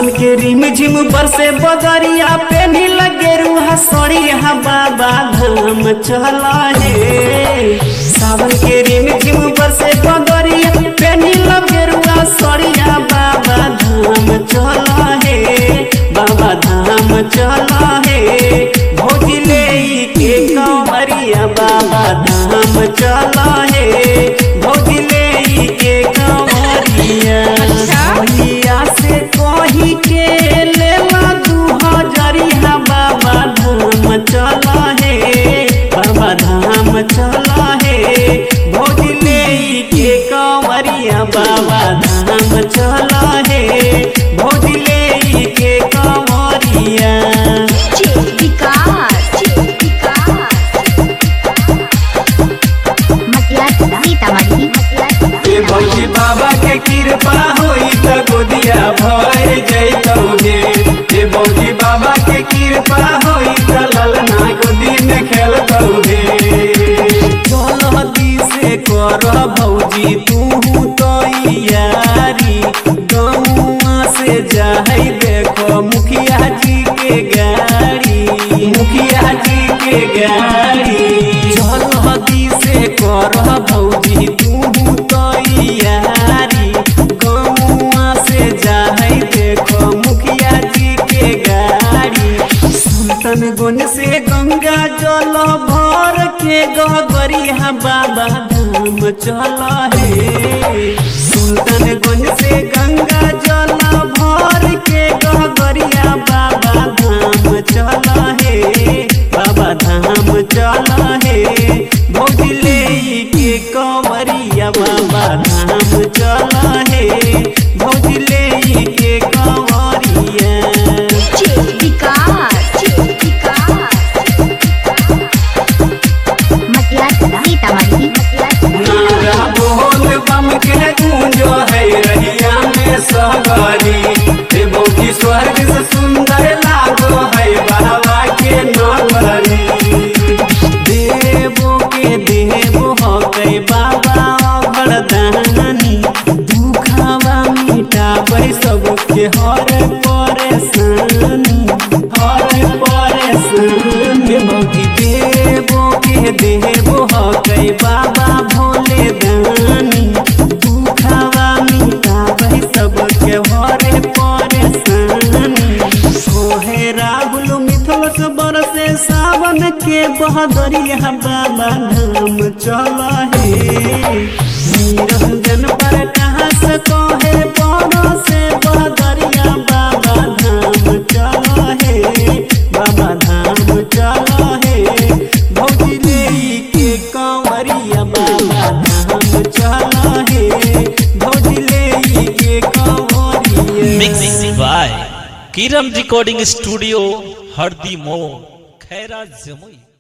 सावन के रिम झिम बरसे बदरिया पे नी लगे रूहा सड़िया बाबा धाम चला हे। सावन के रिम झिम बरसे बदरिया पे नी लगे रूहा सड़िया बाबा धाम चला हे। बाबा धाम चला हे भौजी ले के कंवरिया बाबा धाम चला हे। भौजी ले के कंवरिया से कही के लेला 2000 बाबा धाम चला हे। बाबा धाम चला हे भौजी ले के कंवरिया बाबा धाम चला हे। भौजी ले के कंवरिया भौजी बाबा के कृपा होई त गोदिया भर जैतौगे। हे भौजी बाबा के कृपा होई त ललना गोदी में खेलतौगे। जल्दी से कर भौजी तू तैयारी गौआ से जाई देखो मुखिया जी के गाड़ी। मुखिया जी के गाड़ी जल्दी से कर भौजी तू तैयारी गौआ से जाई देखो मुखिया जी के गाड़ी। सुल्तानगंज से गंगा जल भर के गगरिया बाबा धाम चला हे। सुल्तानगंज से गंगा जल भर के गगरिया बाबा धाम चला हे। बाबा धाम चला हे भौजी ले के कंवरिया बाबा धाम चला हे। भौजी ले के कंवरिया नारा बोल बम के गूंजो है रहिया में सवारी। हे भौजी स्वर्ग से सुंदर लागो है बाबा के नगरी। देवो के देवो हो गए बाबा वरदानी दुखवा मिटाबै सबके हर परेशानी। हर परेशानी भौजी देवो के देवो हो गए बाबा भोले दानी दुखवा मिटाबै सबके हर परेशानी। ओहे राहुल मिथुन बरसे सावन के बहदरिया बाबा धाम चला हे। निरंजन पर कहाँ से कहे बरसे बहदरिया बाबा धाम चला हे। बाबा धाम चला हे भौजी ले के कंवरिया बाबा धाम चला हे। भौजी ले के कंवरिया। Mixing by Kiram recording studio Hardi मो खैरा जमुई।